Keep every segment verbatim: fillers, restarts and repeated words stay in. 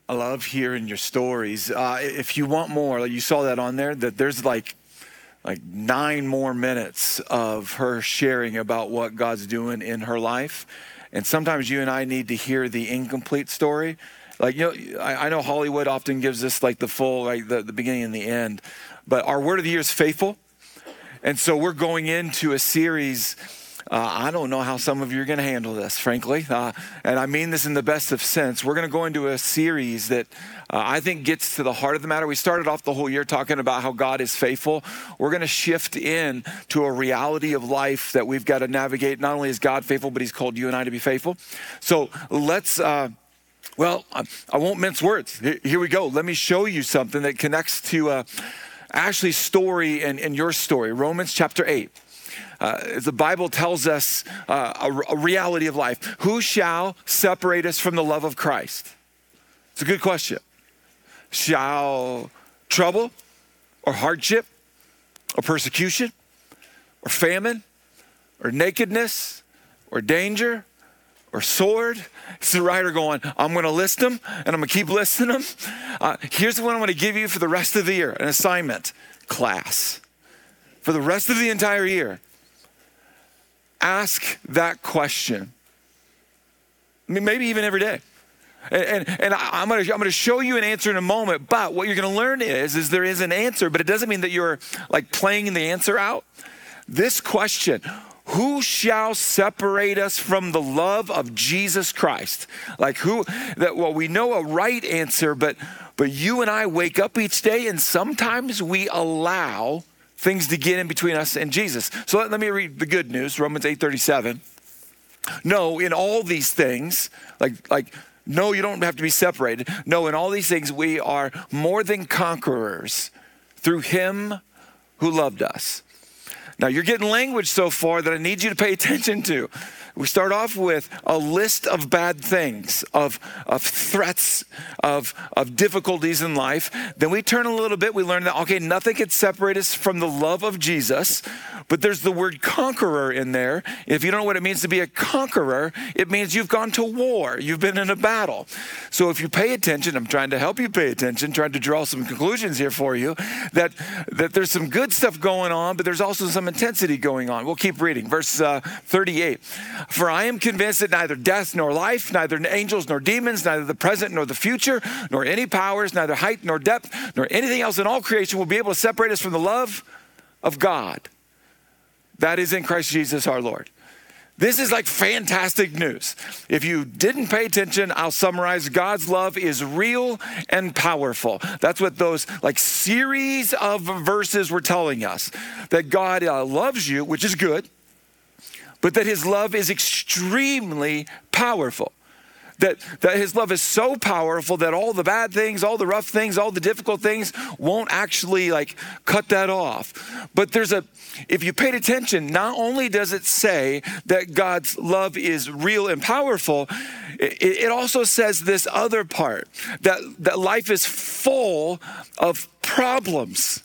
I love hearing your stories. Uh, if you want more, like you saw that on there, that there's like like nine more minutes of her sharing about what God's doing in her life. And sometimes you and I need to hear the incomplete story. Like, you know, I, I know Hollywood often gives us like the full, like the, the beginning and the end. But our word of the year is faithful. And so we're going into a series. Uh, I don't know how some of you are going to handle this, frankly. Uh, and I mean this in the best of sense. We're going to go into a series that uh, I think gets to the heart of the matter. We started off the whole year talking about how God is faithful. We're going to shift in to a reality of life that we've got to navigate. Not only is God faithful, but he's called you and I to be faithful. So let's, uh, well, I, I won't mince words. Here we go. Let me show you something that connects to uh, Ashley's story and, and your story. Romans chapter eight. Uh, the Bible tells us uh, a, a reality of life. Who shall separate us from the love of Christ? It's a good question. Shall trouble or hardship or persecution or famine or nakedness or danger or sword? It's the writer going, I'm going to list them and I'm going to keep listing them. Uh, here's what I'm going to give you for the rest of the year, an assignment, class. For the rest of the entire year. Ask that question. I mean, maybe even every day. And, and, and I'm going to I'm going to show you an answer in a moment, but what you're going to learn is, is there is an answer, but it doesn't mean that you're like playing the answer out. This question, who shall separate us from the love of Jesus Christ? Like who, that, well, we know a right answer, but, but you and I wake up each day and sometimes we allow things to get in between us and Jesus. So let, let me read the good news, Romans eight thirty-seven. No, in all these things, like, like, no, you don't have to be separated. No, in all these things, we are more than conquerors through him who loved us. Now, you're getting language so far that I need you to pay attention to. We start off with a list of bad things, of, of threats, of, of difficulties in life. Then we turn a little bit. We learn that, okay, nothing can separate us from the love of Jesus. But there's the word conqueror in there. If you don't know what it means to be a conqueror, it means you've gone to war. You've been in a battle. So if you pay attention, I'm trying to help you pay attention, trying to draw some conclusions here for you, that, that there's some good stuff going on, but there's also some intensity going on. We'll keep reading. Verse uh, thirty-eight. For I am convinced that neither death nor life, neither angels nor demons, neither the present nor the future, nor any powers, neither height nor depth, nor anything else in all creation will be able to separate us from the love of God. That is in Christ Jesus our Lord. This is like fantastic news. If you didn't pay attention, I'll summarize. God's love is real and powerful. That's what those like series of verses were telling us. That God uh, loves you, which is good, but that his love is extremely powerful. That, that his love is so powerful that all the bad things, all the rough things, all the difficult things won't actually like cut that off. But there's a, if you paid attention, not only does it say that God's love is real and powerful, it, it also says this other part, that, that life is full of problems.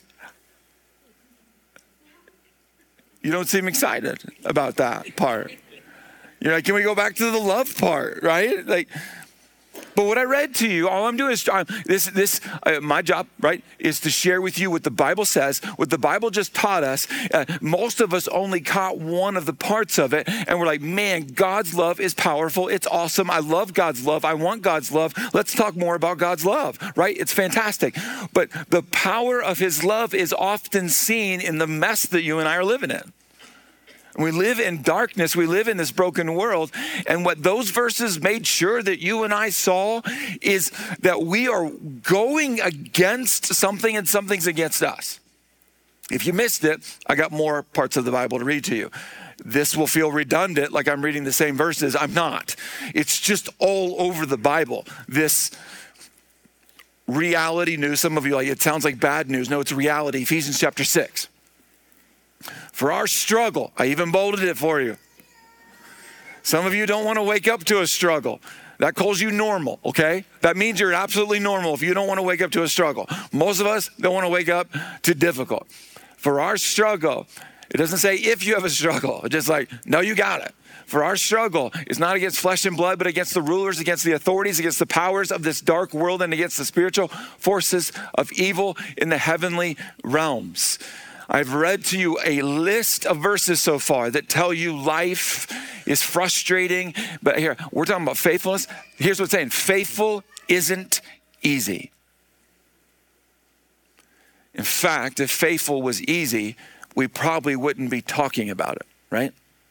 You don't seem excited about that part. You're like, can we go back to the love part, right? Like, but what I read to you, all I'm doing is um, this. This uh, my job, right, is to share with you what the Bible says, what the Bible just taught us. Uh, most of us only caught one of the parts of it, and we're like, man, God's love is powerful. It's awesome. I love God's love. I want God's love. Let's talk more about God's love, right? It's fantastic. But the power of his love is often seen in the mess that you and I are living in. We live in darkness. We live in this broken world. And what those verses made sure that you and I saw is that we are going against something and something's against us. If you missed it, I got more parts of the Bible to read to you. This will feel redundant, like I'm reading the same verses. I'm not. It's just all over the Bible. This reality news. Some of you, like, it sounds like bad news. No, it's reality. Ephesians chapter six. For our struggle, I even bolded it for you. Some of you don't want to wake up to a struggle. That calls you normal, okay? That means you're absolutely normal if you don't want to wake up to a struggle. Most of us don't want to wake up to difficult. For our struggle It doesn't say if you have a struggle. It's just like, no, you got it. For our struggle is not against flesh and blood, but against the rulers, against the authorities, against the powers of this dark world, and against the spiritual forces of evil in the heavenly realms. I've read to you a list of verses so far that tell you life is frustrating. But here, we're talking about faithfulness. Here's what it's saying. Faithful isn't easy. In fact, if faithful was easy, we probably wouldn't be talking about it, right?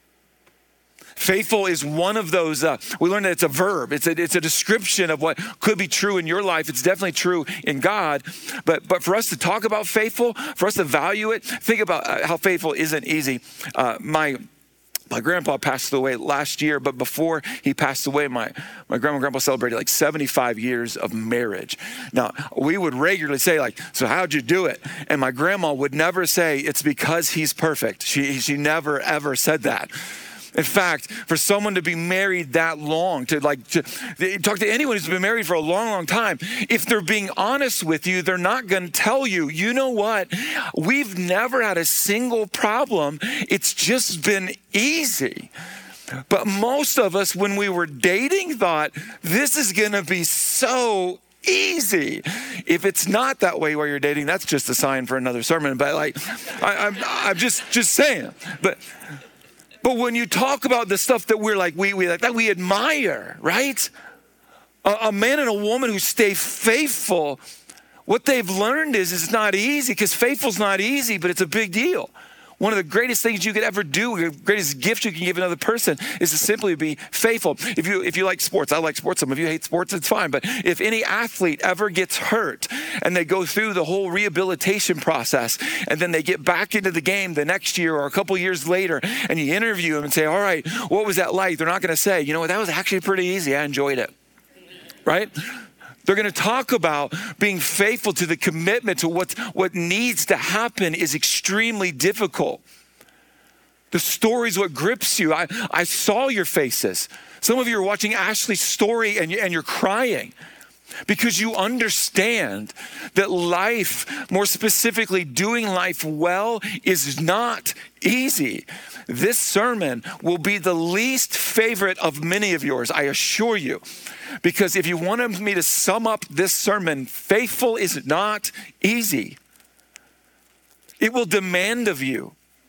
Faithful is one of those, uh, we learned that it's a verb. It's a, it's a description of what could be true in your life. It's definitely true in God. But but for us to talk about faithful, for us to value it, think about how faithful isn't easy. Uh, my my grandpa passed away last year, but before he passed away, my, my grandma and grandpa celebrated like seventy-five years of marriage. Now, we would regularly say like, so how'd you do it? And my grandma would never say, it's because he's perfect. She, she never, ever said that. In fact, for someone to be married that long, to like to talk to anyone who's been married for a long, long time, if they're being honest with you, they're not going to tell you, you know what? We've never had a single problem. It's just been easy. But most of us, when we were dating, thought this is going to be so easy. If it's not that way while you're dating, that's just a sign for another sermon. But like, I, I'm, I'm just just saying. But. But when you talk about the stuff that we're like, we, we like that we admire, right? A, a man and a woman who stay faithful, what they've learned is, is it's not easy, because faithful's not easy, but it's a big deal. One of the greatest things you could ever do, the greatest gift you can give another person, is to simply be faithful. If you if you like sports, I like sports. Some of you hate sports, it's fine. But if any athlete ever gets hurt and they go through the whole rehabilitation process, and then they get back into the game the next year or a couple years later, and you interview them and say, all right, what was that like? They're not going to say, you know what, that was actually pretty easy. I enjoyed it, right? They're going to talk about being faithful to the commitment to what, what needs to happen is extremely difficult. The story is what grips you. I, I saw your faces. Some of you are watching Ashley's story and, you, and you're crying because you understand that life, more specifically doing life well, is not easy. This sermon will be the least favorite of many of yours, I assure you. Because if you wanted me to sum up this sermon, faithful is not easy. It will demand of you.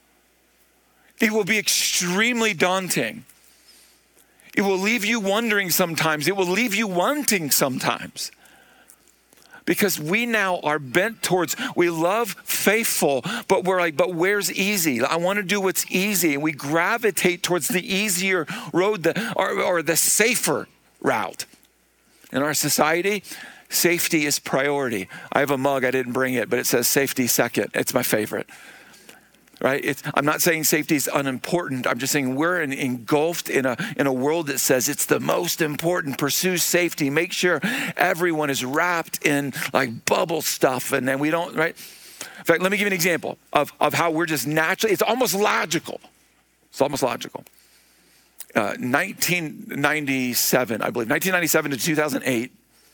It will be extremely daunting. It will leave you wondering sometimes. It will leave you wanting sometimes. Because we now are bent towards, we love faithful, but we're like, but where's easy? I want to do what's easy. And we gravitate towards the easier road, the, or, or the safer route. In our society, safety is priority. I have a mug, I didn't bring it, but it says safety second. It's my favorite, right? It's, I'm not saying safety is unimportant. I'm just saying we're in, engulfed in a, in a world that says it's the most important. Pursue safety. Make sure everyone is wrapped in like bubble stuff, and then we don't, right? In fact, let me give you an example of, of how we're just naturally, it's almost logical. It's almost logical. Uh, nineteen ninety-seven, I believe, nineteen ninety-seven to two thousand eight,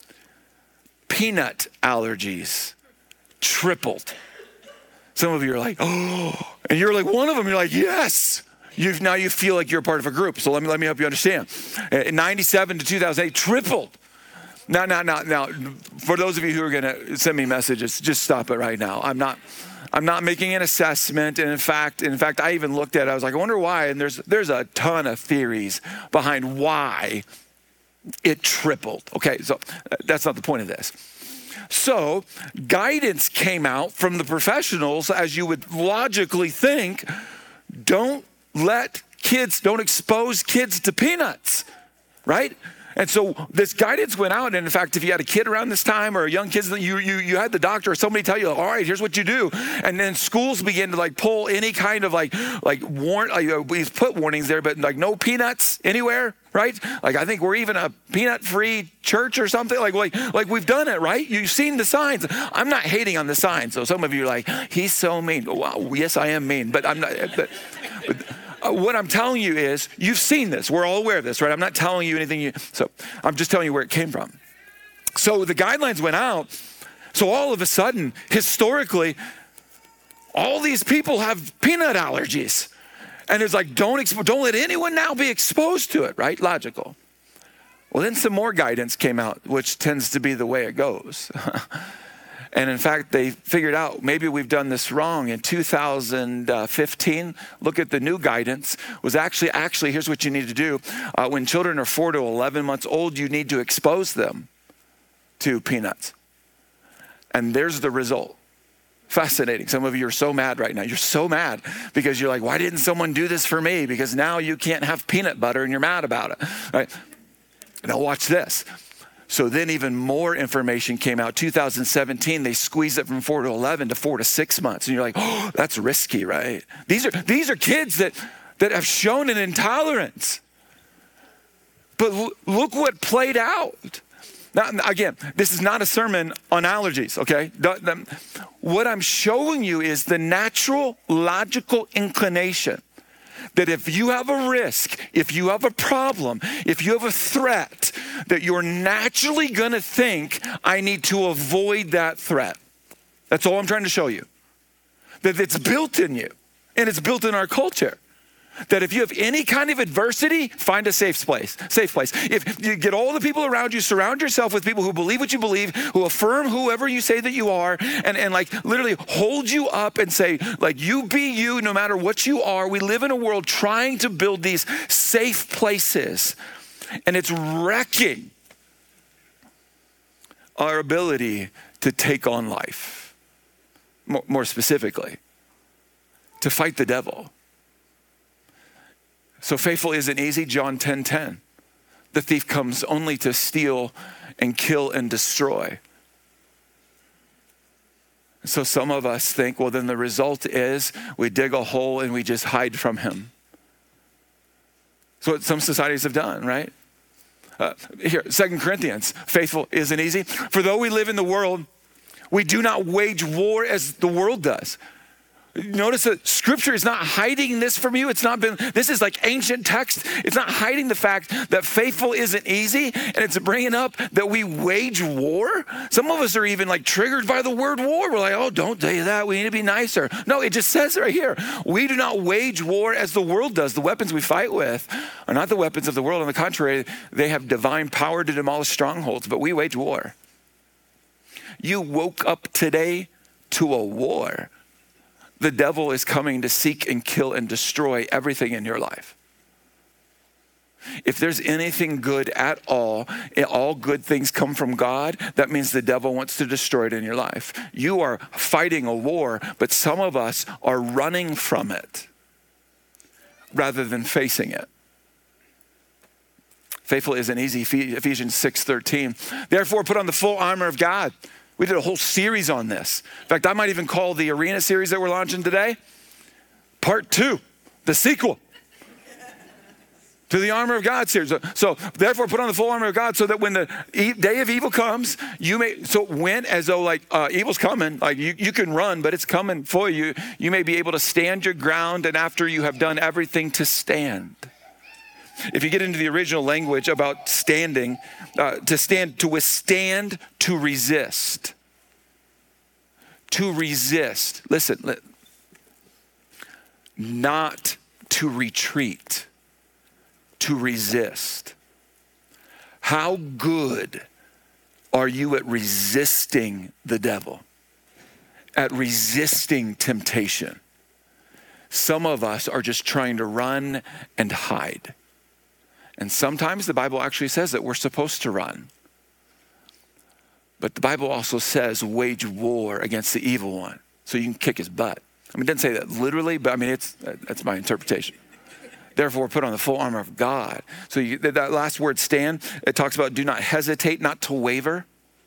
peanut allergies tripled. Some of you are like, oh, and you're like one of them. You're like, yes. You've now you feel like you're a part of a group. So let me let me help you understand. In ninety-seven to two thousand eight, tripled. Now, now, now, now, for those of you who are going to send me messages, just stop it right now. I'm not. I'm not making an assessment, and in fact, in fact, I even looked at it. I was like, I wonder why. And there's there's a ton of theories behind why it tripled. Okay, so that's not the point of this. So guidance came out from the professionals, as you would logically think. Don't let kids, don't expose kids to peanuts, right? And so this guidance went out, and in fact, if you had a kid around this time or a young kid, you you you had the doctor or somebody tell you, all right, here's what you do. And then schools began to like pull any kind of like like warn, like, uh, we put warnings there, but like no peanuts anywhere, right? Like I think we're even a peanut-free church or something. Like like like we've done it, right? You've seen the signs. I'm not hating on the signs. So some of you are like, he's so mean. Well, yes, I am mean, but I'm not. But, but, Uh, what I'm telling you is, you've seen this. We're all aware of this, right? I'm not telling you anything. You, so I'm just telling you where it came from. So the guidelines went out. So all of a sudden, historically, all these people have peanut allergies. And it's like, don't, expo- don't let anyone now be exposed to it, right? Logical. Well, then some more guidance came out, which tends to be the way it goes. And in fact, they figured out maybe we've done this wrong. In two thousand fifteen, look at the new guidance, was actually, actually, here's what you need to do. Uh, when children are four to eleven months old, you need to expose them to peanuts. And there's the result. Fascinating. Some of you are so mad right now. You're so mad because you're like, why didn't someone do this for me? Because now you can't have peanut butter and you're mad about it. Right? Now watch this. So then even more information came out. two thousand seventeen, they squeezed it from four to eleven to four to six months. And you're like, oh, that's risky, right? These are, these are kids that, that have shown an intolerance. But l- look what played out. Now, again, this is not a sermon on allergies, okay? The, the, what I'm showing you is the natural, logical inclination that if you have a risk, if you have a problem, if you have a threat, that you're naturally gonna think, I need to avoid that threat. That's all I'm trying to show you. That it's built in you, and it's built in our culture. That if you have any kind of adversity, find a safe place, safe place. If you get all the people around you, surround yourself with people who believe what you believe, who affirm whoever you say that you are, and, and like literally hold you up and say, like, you be you no matter what you are. We live in a world trying to build these safe places, and it's wrecking our ability to take on life. More, more specifically, to fight the devil. So faithful isn't easy. John ten ten. The thief comes only to steal and kill and destroy. So some of us think, well, then the result is we dig a hole and we just hide from him. That's what some societies have done, right? Uh, here, Second Corinthians, faithful isn't easy. For though we live in the world, we do not wage war as the world does. Notice that scripture is not hiding this from you. It's not been, this is like ancient text. It's not hiding the fact that faithful isn't easy, and it's bringing up that we wage war. Some of us are even like triggered by the word war. We're like, oh, don't say that. We need to be nicer. No, it just says right here, we do not wage war as the world does. The weapons we fight with are not the weapons of the world. On the contrary, they have divine power to demolish strongholds, but we wage war. You woke up today to a war. The devil is coming to seek and kill and destroy everything in your life. If there's anything good at all, all good things come from God, that means the devil wants to destroy it in your life. You are fighting a war, but some of us are running from it rather than facing it. Faithful isn't easy. Ephesians six thirteen. Therefore, put on the full armor of God. We did a whole series on this. In fact, I might even call the Arena series that we're launching today, part two, the sequel to the Armor of God series. So, so therefore put on the full armor of God so that when the e- day of evil comes, you may, so when, as though like uh, evil's coming, like you, you can run, but it's coming for you. You may be able to stand your ground, and after you have done everything, to stand. If you get into the original language about standing, uh, to stand, to withstand, to resist. To resist. Listen, li- not to retreat, to resist. How good are you at resisting the devil? At resisting temptation? Some of us are just trying to run and hide. And sometimes the Bible actually says that we're supposed to run. But the Bible also says wage war against the evil one, so you can kick his butt. I mean, it doesn't say that literally, but I mean, it's that's my interpretation. Therefore, put on the full armor of God. So you, that last word, stand, it talks about do not hesitate, not to waver.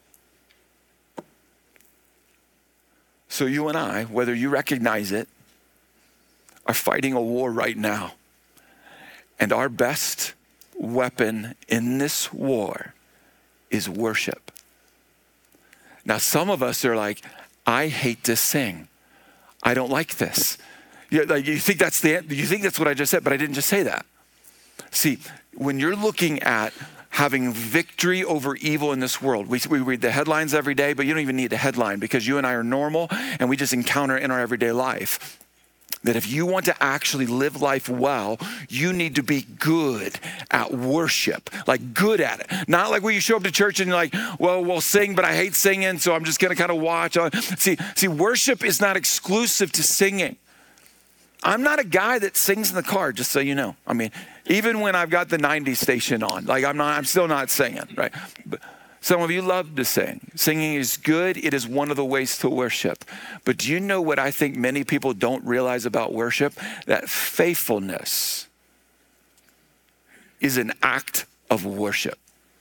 So you and I, whether you recognize it, are fighting a war right now. And our best weapon in this war is worship. Now, some of us are like, I hate to sing. I don't like this. You, like, you think that's the, you think that's what I just said, but I didn't just say that. See, when you're looking at having victory over evil in this world. We, we read the headlines every day, but you don't even need a headline because you and I are normal and we just encounter it in our everyday life. That if you want to actually live life well, you need to be good at worship, like good at it. Not like when you show up to church and you're like, well, we'll sing, but I hate singing, so I'm just gonna kind of watch. See, see, worship is not exclusive to singing. I'm not a guy that sings in the car, just so you know. I mean, even when I've got the nineties station on, like I'm not, I'm still not singing, right? But some of you love to sing. Singing is good. It is one of the ways to worship. But do you know what I think many people don't realize about worship? That faithfulness is an act of worship.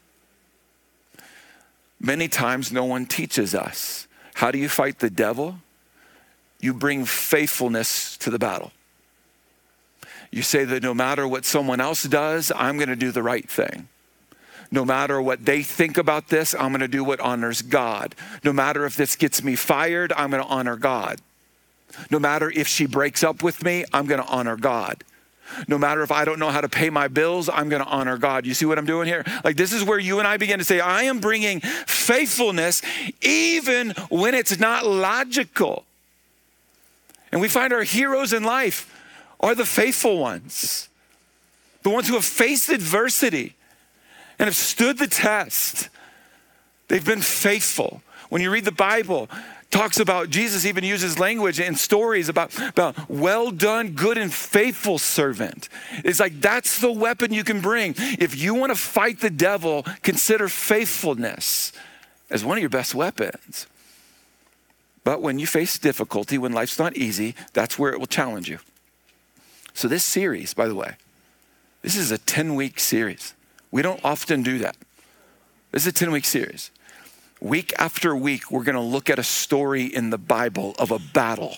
Many times no one teaches us. How do you fight the devil? You bring faithfulness to the battle. You say that no matter what someone else does, I'm going to do the right thing. No matter what they think about this, I'm going to do what honors God. No matter if this gets me fired, I'm going to honor God. No matter if she breaks up with me, I'm going to honor God. No matter if I don't know how to pay my bills, I'm going to honor God. You see what I'm doing here? Like this is where you and I begin to say, I am bringing faithfulness even when it's not logical. And we find our heroes in life are the faithful ones, the ones who have faced adversity and have stood the test. They've been faithful. When you read the Bible, it talks about, Jesus even uses language in stories about, about well done, good and faithful servant. It's like that's the weapon you can bring. If you want to fight the devil, consider faithfulness as one of your best weapons. But when you face difficulty, when life's not easy, that's where it will challenge you. So this series, by the way, this is a ten-week series. We don't often do that. This is a ten-week series. Week after week, we're going to look at a story in the Bible of a battle,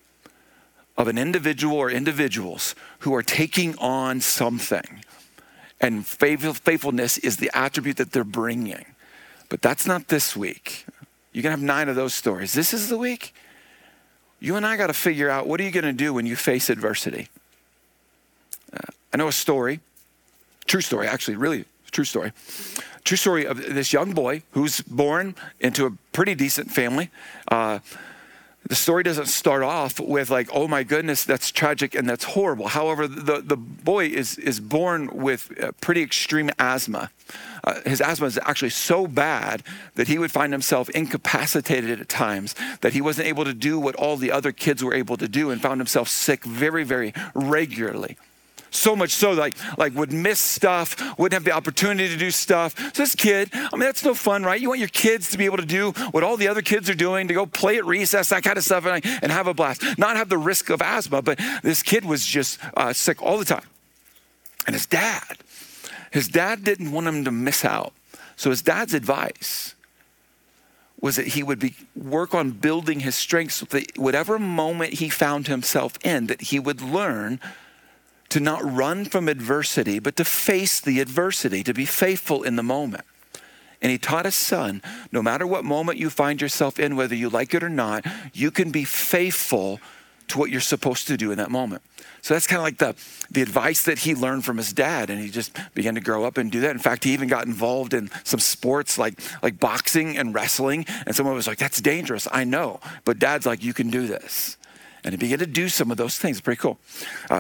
of an individual or individuals who are taking on something. And faithfulness is the attribute that they're bringing. But that's not this week. You're going to have nine of those stories. This is the week. You and I got to figure out, what are you going to do when you face adversity? Uh, I know a story, true story, actually, really true story. True story of this young boy who's born into a pretty decent family. Uh, the story doesn't start off with like, oh my goodness, that's tragic and that's horrible. However, the, the boy is, is born with pretty extreme asthma. Uh, his asthma is actually so bad that he would find himself incapacitated at times, that he wasn't able to do what all the other kids were able to do, and found himself sick very, very regularly. So much so, like, like would miss stuff, wouldn't have the opportunity to do stuff. So this kid, I mean, that's no fun, right? You want your kids to be able to do what all the other kids are doing, to go play at recess, that kind of stuff, and, and have a blast. Not have the risk of asthma, but this kid was just uh, sick all the time. And his dad, his dad didn't want him to miss out. So his dad's advice was that he would be work on building his strength so that whatever moment he found himself in, that he would learn to not run from adversity, but to face the adversity, to be faithful in the moment. And he taught his son, no matter what moment you find yourself in, whether you like it or not, you can be faithful to what you're supposed to do in that moment. So that's kind of like the, the advice that he learned from his dad, and he just began to grow up and do that. In fact, he even got involved in some sports like, like boxing and wrestling, and someone was like, that's dangerous, I know. But dad's like, you can do this. And he began to do some of those things. Pretty cool. Uh,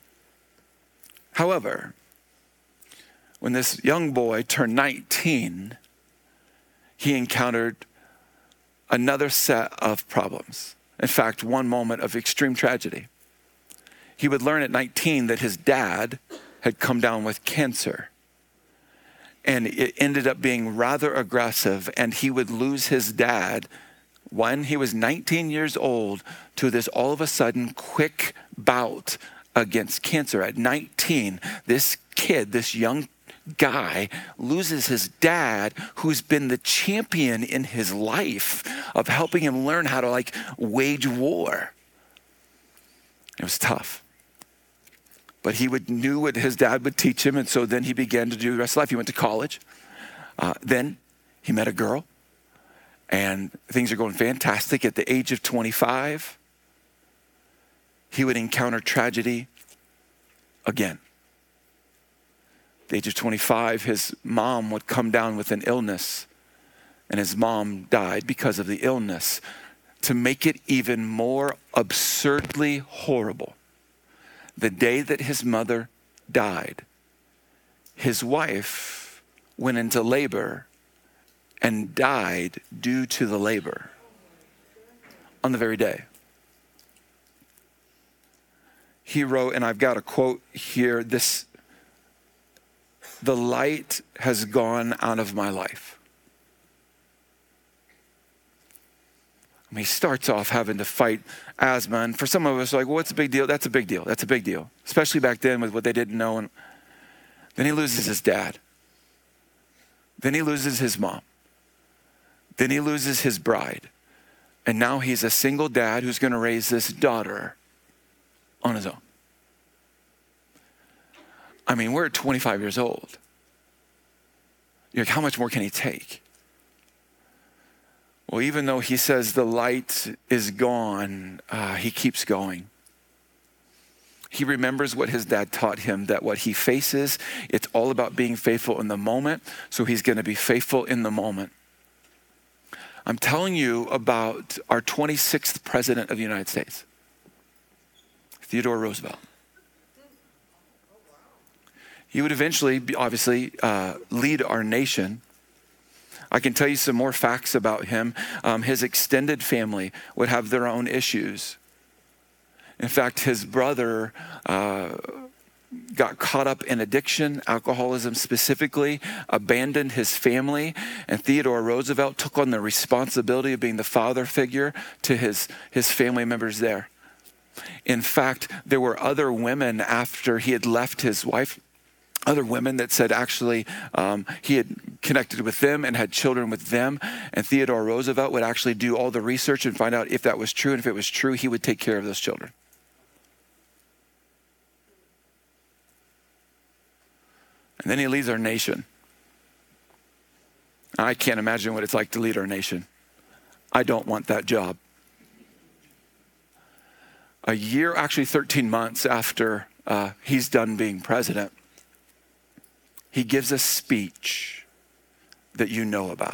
However, when this young boy turned nineteen, he encountered another set of problems. In fact, one moment of extreme tragedy. He would learn at nineteen that his dad had come down with cancer. And it ended up being rather aggressive, and he would lose his dad when he was nineteen years old to this all of a sudden quick bout against cancer. At nineteen, this kid, this young guy, loses his dad, who's been the champion in his life of helping him learn how to like wage war. It was tough. But he would knew what his dad would teach him, and so then he began to do the rest of life. He went to college. Uh, then he met a girl, and things are going fantastic. At the age of twenty-five, he would encounter tragedy again. the age of twenty-five, his mom would come down with an illness, and his mom died because of the illness. To make it even more absurdly horrible, the day that his mother died, his wife went into labor and died due to the labor on the very day. He wrote, and I've got a quote here, this, "The light has gone out of my life." I mean, he starts off having to fight asthma, and for some of us, like, well, what's a big deal? That's a big deal. That's a big deal, especially back then with what they didn't know. And then he loses his dad. Then he loses his mom. Then he loses his bride. And now he's a single dad who's going to raise this daughter on his own. I mean, we're twenty-five years old. You're like, how much more can he take? Well, even though he says the light is gone, uh, he keeps going. He remembers what his dad taught him, that what he faces, it's all about being faithful in the moment. So he's going to be faithful in the moment. I'm telling you about our twenty-sixth president of the United States, Theodore Roosevelt. He would eventually, be, obviously, uh, lead our nation. I can tell you some more facts about him. Um, his extended family would have their own issues. In fact, his brother uh, got caught up in addiction, alcoholism specifically, abandoned his family, and Theodore Roosevelt took on the responsibility of being the father figure to his, his family members there. In fact, there were other women after he had left his wife, other women that said actually um, he had connected with them and had children with them. And Theodore Roosevelt would actually do all the research and find out if that was true. And if it was true, he would take care of those children. And then he leads our nation. I can't imagine what it's like to lead our nation. I don't want that job. A year, actually thirteen months after uh, he's done being president, he gives a speech that you know about.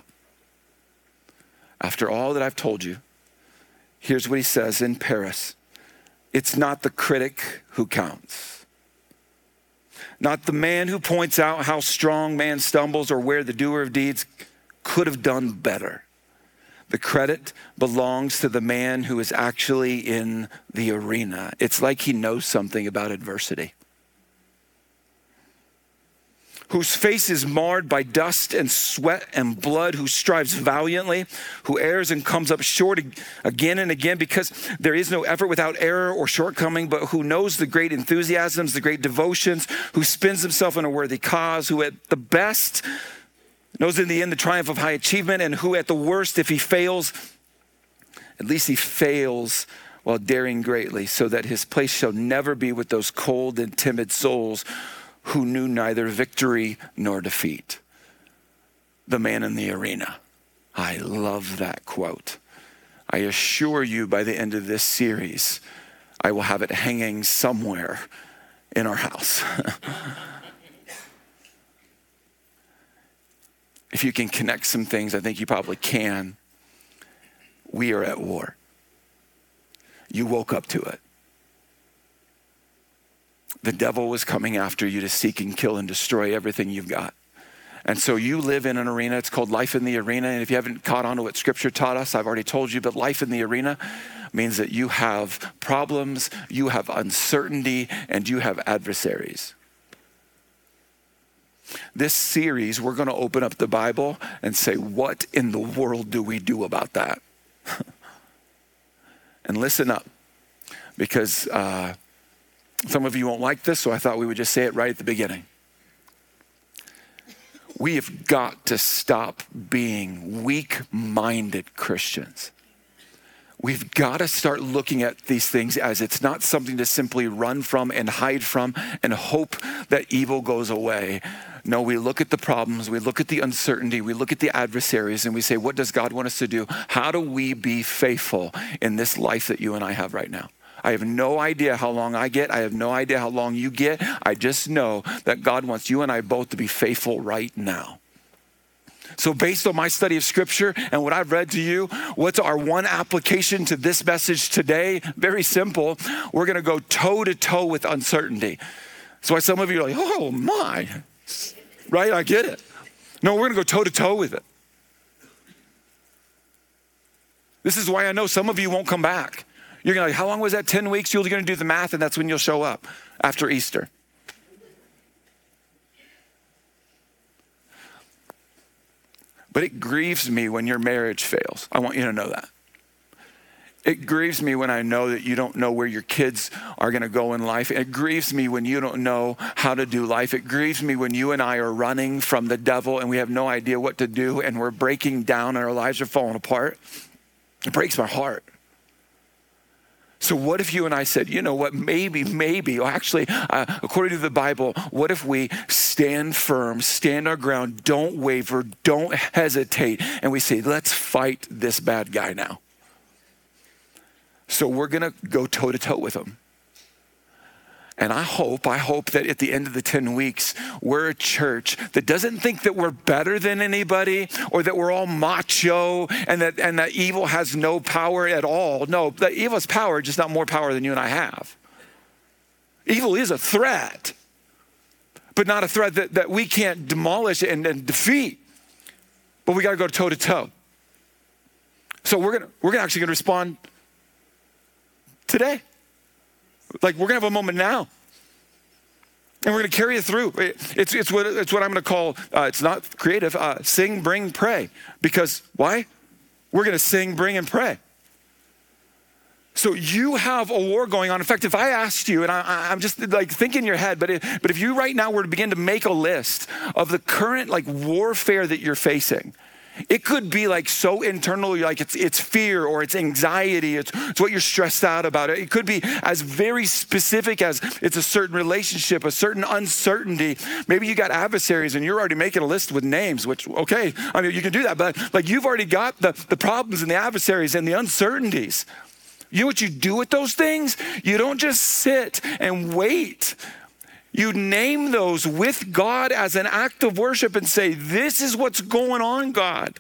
After all that I've told you, here's what he says in Paris. It's not the critic who counts. Not the man who points out how strong man stumbles or where the doer of deeds could have done better. The credit belongs to the man who is actually in the arena. It's like he knows something about adversity. Whose face is marred by dust and sweat and blood, who strives valiantly, who errs and comes up short again and again, because there is no effort without error or shortcoming, but who knows the great enthusiasms, the great devotions, who spends himself in a worthy cause, who at the best knows in the end the triumph of high achievement, and who at the worst, if he fails, at least he fails while daring greatly, so that his place shall never be with those cold and timid souls who knew neither victory nor defeat. The man in the arena. I love that quote. I assure you by the end of this series, I will have it hanging somewhere in our house. If you can connect some things, I think you probably can. We are at war. You woke up to it. The devil was coming after you to seek and kill and destroy everything you've got. And so you live in an arena. It's called life in the arena. And if you haven't caught on to what Scripture taught us, I've already told you, but life in the arena means that you have problems, you have uncertainty, and you have adversaries. This series, we're going to open up the Bible and say, what in the world do we do about that? And listen up, because uh, some of you won't like this, so I thought we would just say it right at the beginning. We have got to stop being weak-minded Christians. We've got to start looking at these things as it's not something to simply run from and hide from and hope that evil goes away. No, we look at the problems, we look at the uncertainty, we look at the adversaries, and we say, what does God want us to do? How do we be faithful in this life that you and I have right now? I have no idea how long I get. I have no idea how long you get. I just know that God wants you and I both to be faithful right now. So based on my study of scripture and what I've read to you, what's our one application to this message today? Very simple. We're going to go toe to toe with uncertainty. That's why some of you are like, oh my, right? I get it. No, we're going to go toe to toe with it. This is why I know some of you won't come back. You're going to like, how long was that? ten weeks? You're going to do the math and that's when you'll show up after Easter. But it grieves me when your marriage fails. I want you to know that. It grieves me when I know that you don't know where your kids are going to go in life. It grieves me when you don't know how to do life. It grieves me when you and I are running from the devil and we have no idea what to do and we're breaking down and our lives are falling apart. It breaks my heart. So what if you and I said, you know what, maybe, maybe, or actually, uh, according to the Bible, what if we stand firm, stand our ground, don't waver, don't hesitate, and we say, let's fight this bad guy now. So we're going to go toe to toe with him. And I hope, I hope that at the end of the ten weeks, we're a church that doesn't think that we're better than anybody or that we're all macho and that, and that evil has no power at all. No, the evil has power, just not more power than you and I have. Evil is a threat, but not a threat that, that we can't demolish and, and defeat. But we got to go toe to toe. So we're gonna we're gonna actually gonna respond today. Like we're gonna have a moment now, and we're gonna carry it through. It's it's what it's what I'm gonna call. Uh, it's not creative. Uh, sing, bring, pray. Because why? We're gonna sing, bring, and pray. So you have a war going on. In fact, if I asked you, and I, I'm just like thinking in your head, but if, but if you right now were to begin to make a list of the current like warfare that you're facing. It could be like so internal, like it's it's fear or it's anxiety, it's, it's what you're stressed out about. It could be as very specific as it's a certain relationship, a certain uncertainty. Maybe you got adversaries and you're already making a list with names, which, okay, I mean, you can do that, but like you've already got the, the problems and the adversaries and the uncertainties. You know what you do with those things? You don't just sit and wait. You name those with God as an act of worship and say, this is what's going on, God.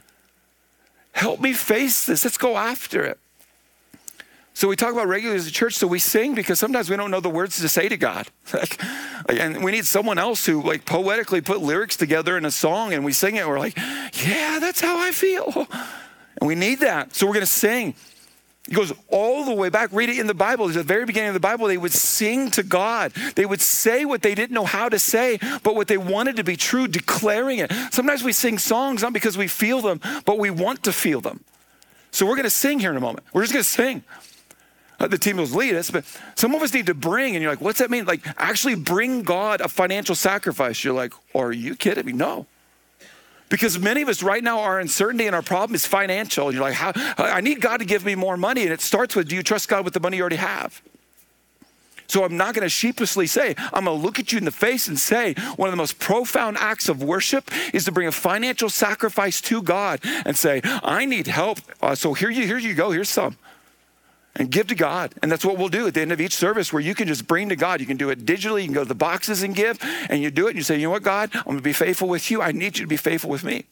Help me face this. Let's go after it. So we talk about regularly as a church, so we sing because sometimes we don't know the words to say to God. And we need someone else who like poetically put lyrics together in a song and we sing it and we're like, yeah, that's how I feel. And we need that. So we're going to sing. It goes all the way back. Read it in the Bible. At the very beginning of the Bible, they would sing to God. They would say what they didn't know how to say, but what they wanted to be true, declaring it. Sometimes we sing songs not because we feel them, but we want to feel them. So we're going to sing here in a moment. We're just going to sing. Uh, the team will lead us, but some of us need to bring, and you're like, what's that mean? Like actually bring God a financial sacrifice. You're like, are you kidding me? No. Because many of us right now, our uncertainty and our problem is financial. And you're like, how, I need God to give me more money. And it starts with, do you trust God with the money you already have? So I'm not going to sheepishly say, I'm going to look at you in the face and say, one of the most profound acts of worship is to bring a financial sacrifice to God and say, I need help. Uh, so here you, here you go, here's some. And give to God. And that's what we'll do at the end of each service where you can just bring to God. You can do it digitally. You can go to the boxes and give. And you do it and you say, you know what, God? I'm going to be faithful with you. I need you to be faithful with me.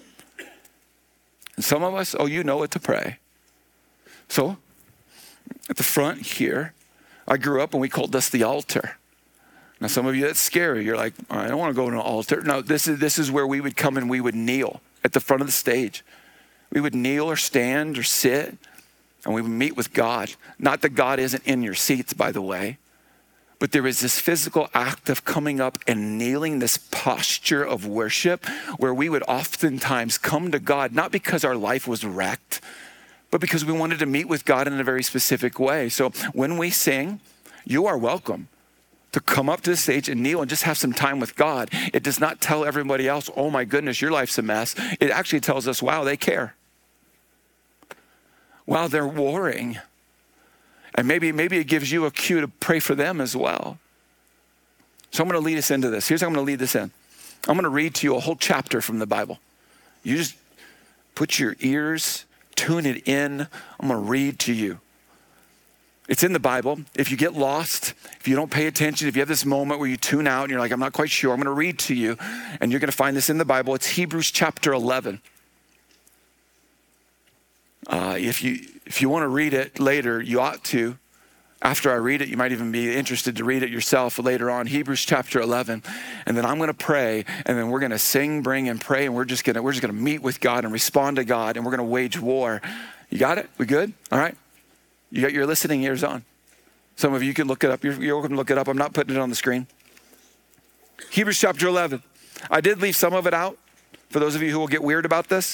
And some of us, oh, you know what to pray. So at the front here, I grew up and we called this the altar. Now some of you, that's scary. You're like, I don't want to go to an altar. No, this is, this is where we would come and we would kneel at the front of the stage. We would kneel or stand or sit. And we meet with God. Not that God isn't in your seats, by the way, but there is this physical act of coming up and kneeling, this posture of worship where we would oftentimes come to God, not because our life was wrecked, but because we wanted to meet with God in a very specific way. So when we sing, you are welcome to come up to the stage and kneel and just have some time with God. It does not tell everybody else, oh my goodness, your life's a mess. It actually tells us, wow, they care. Wow, they're warring. And maybe, maybe it gives you a cue to pray for them as well. So I'm going to lead us into this. Here's how I'm going to lead this in. I'm going to read to you a whole chapter from the Bible. You just put your ears, tune it in. I'm going to read to you. It's in the Bible. If you get lost, if you don't pay attention, if you have this moment where you tune out and you're like, I'm not quite sure, I'm going to read to you, and you're going to find this in the Bible. It's Hebrews chapter eleven. Uh, if you if you want to read it later, you ought to. After I read it, you might even be interested to read it yourself later on. Hebrews chapter eleven, and then I'm going to pray, and then we're going to sing, bring, and pray, and we're just going to we're just going to meet with God and respond to God, and we're going to wage war. You got it? We good? All right. You got your listening ears on. Some of you can look it up. You're, you're welcome to look it up. I'm not putting it on the screen. Hebrews chapter eleven. I did leave some of it out for those of you who will get weird about this.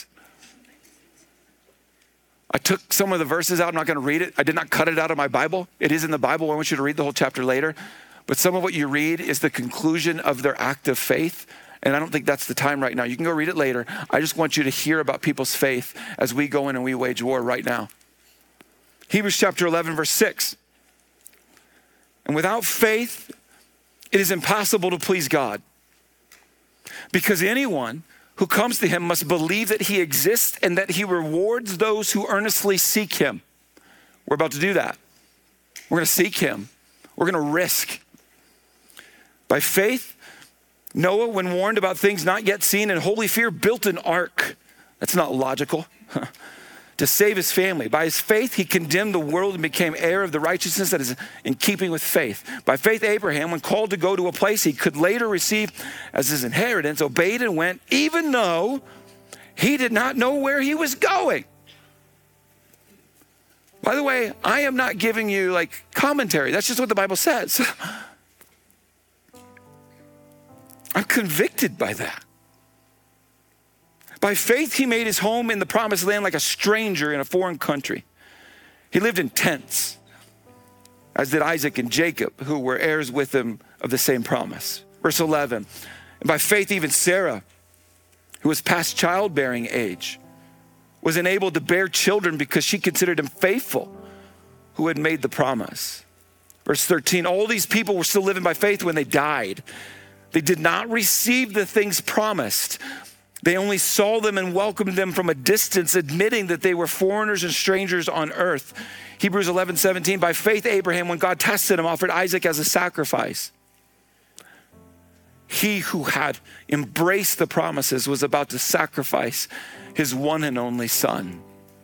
I took some of the verses out. I'm not going to read it. I did not cut it out of my Bible. It is in the Bible. I want you to read the whole chapter later. But some of what you read is the conclusion of their act of faith. And I don't think that's the time right now. You can go read it later. I just want you to hear about people's faith as we go in and we wage war right now. Hebrews chapter eleven, verse six. And without faith, it is impossible to please God. Because anyone who comes to him must believe that he exists and that he rewards those who earnestly seek him. We're about to do that. We're going to seek him. We're going to risk. By faith, Noah, when warned about things not yet seen in holy fear, built an ark. That's not logical. To save his family. By his faith, he condemned the world and became heir of the righteousness that is in keeping with faith. By faith, Abraham, when called to go to a place he could later receive as his inheritance, obeyed and went, even though he did not know where he was going. By the way, I am not giving you like commentary. That's just what the Bible says. I'm convicted by that. By faith, he made his home in the promised land like a stranger in a foreign country. He lived in tents, as did Isaac and Jacob, who were heirs with him of the same promise. Verse eleven, and by faith, even Sarah, who was past childbearing age, was enabled to bear children because she considered him faithful who had made the promise. Verse thirteen, all these people were still living by faith when they died. They did not receive the things promised. They only saw them and welcomed them from a distance, admitting that they were foreigners and strangers on earth. Hebrews eleven seventeen, by faith Abraham, when God tested him, offered Isaac as a sacrifice. He who had embraced the promises was about to sacrifice his one and only son.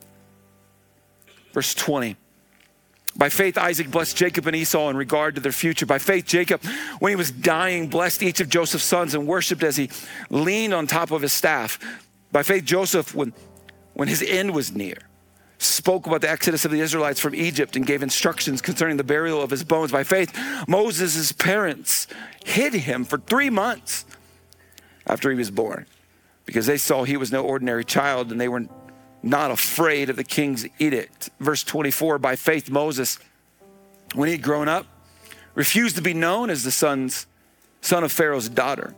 Verse twenty, by faith Isaac blessed Jacob and Esau in regard to their future. By faith Jacob, when he was dying, blessed each of Joseph's sons and worshiped as he leaned on top of his staff. By faith Joseph, when, when his end was near, spoke about the exodus of the Israelites from Egypt and gave instructions concerning the burial of his bones. By faith Moses' parents hid him for three months after he was born, because they saw he was no ordinary child and they were not afraid of the king's edict. Verse twenty-four, by faith Moses, when he had grown up, refused to be known as the son's, son of Pharaoh's daughter.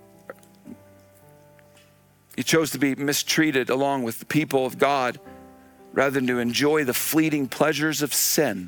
He chose to be mistreated along with the people of God rather than to enjoy the fleeting pleasures of sin.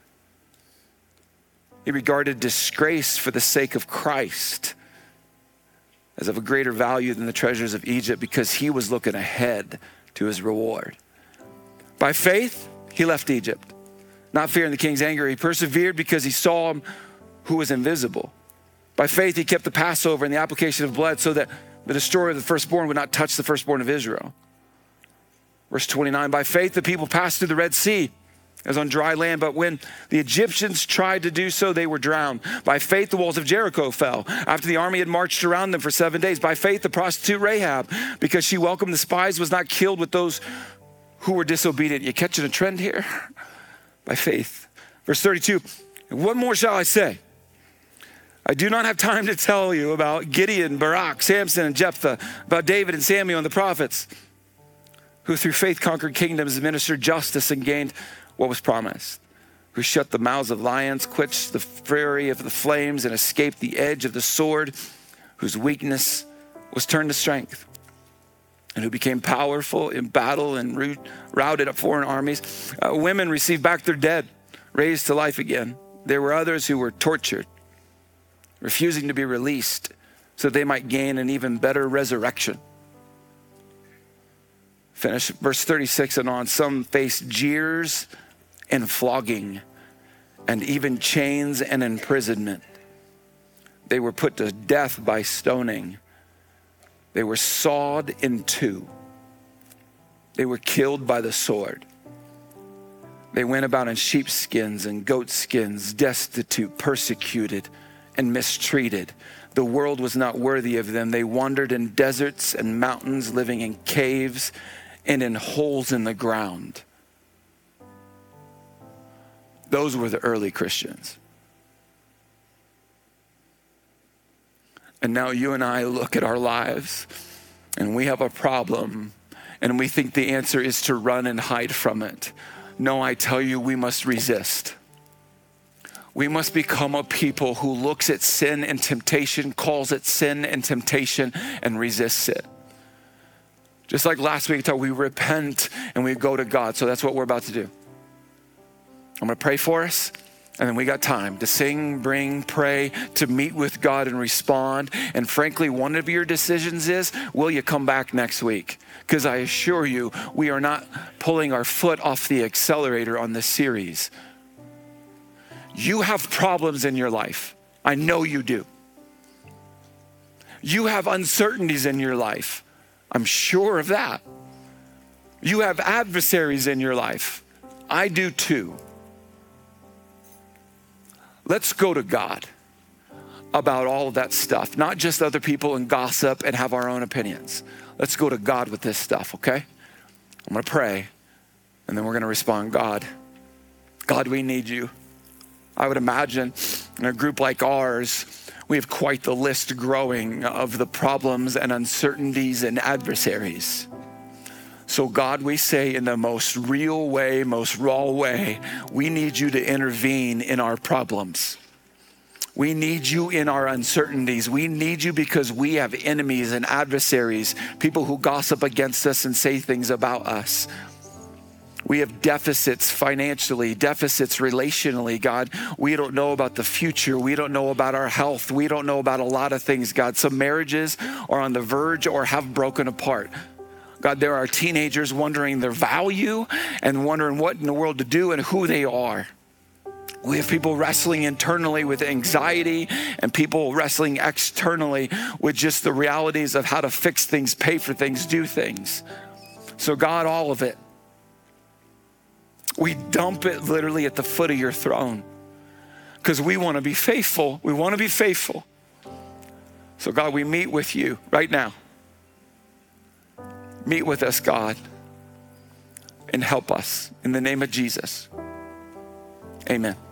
He regarded disgrace for the sake of Christ as of a greater value than the treasures of Egypt, because he was looking ahead to his reward. By faith, he left Egypt, not fearing the king's anger. He persevered because he saw him who was invisible. By faith, he kept the Passover and the application of blood so that the destroyer of the firstborn would not touch the firstborn of Israel. Verse twenty-nine, by faith, the people passed through the Red Sea as on dry land, but when the Egyptians tried to do so, they were drowned. By faith, the walls of Jericho fell after the army had marched around them for seven days. By faith, the prostitute Rahab, because she welcomed the spies, was not killed with those who were disobedient. You catching a trend here? By faith. Verse thirty-two, what more shall I say? I do not have time to tell you about Gideon, Barak, Samson, and Jephthah, about David and Samuel and the prophets, who through faith conquered kingdoms, administered justice, and gained what was promised, who shut the mouths of lions, quenched the fury of the flames, and escaped the edge of the sword, whose weakness was turned to strength, and who became powerful in battle and root, routed up foreign armies. Uh, women received back their dead, raised to life again. There were others who were tortured, refusing to be released so that they might gain an even better resurrection. Finish verse thirty-six and on. Some faced jeers and flogging and even chains and imprisonment. They were put to death by stoning. They were sawed in two. They were killed by the sword. They went about in sheepskins and goatskins, destitute, persecuted, and mistreated. The world was not worthy of them. They wandered in deserts and mountains, living in caves and in holes in the ground. Those were the early Christians. And now you and I look at our lives and we have a problem and we think the answer is to run and hide from it. No, I tell you, we must resist. We must become a people who looks at sin and temptation, calls it sin and temptation, and resists it. Just like last week, we repent and we go to God. So that's what we're about to do. I'm going to pray for us, and then we got time to sing, bring, pray, to meet with God and respond. And frankly, one of your decisions is, will you come back next week? Because I assure you, we are not pulling our foot off the accelerator on this series. You have problems in your life. I know you do. You have uncertainties in your life. I'm sure of that. You have adversaries in your life. I do too. Let's go to God about all of that stuff, not just other people and gossip and have our own opinions. Let's go to God with this stuff, okay? I'm gonna pray, and then we're gonna respond. God, God, we need you. I would imagine in a group like ours, we have quite the list growing of the problems and uncertainties and adversaries. So God, we say in the most real way, most raw way, we need you to intervene in our problems. We need you in our uncertainties. We need you because we have enemies and adversaries, people who gossip against us and say things about us. We have deficits financially, deficits relationally, God. We don't know about the future. We don't know about our health. We don't know about a lot of things, God. Some marriages are on the verge or have broken apart. God, there are teenagers wondering their value and wondering what in the world to do and who they are. We have people wrestling internally with anxiety and people wrestling externally with just the realities of how to fix things, pay for things, do things. So God, all of it, we dump it literally at the foot of your throne because we want to be faithful. We want to be faithful. So God, we meet with you right now. Meet with us, God, and help us in the name of Jesus. Amen.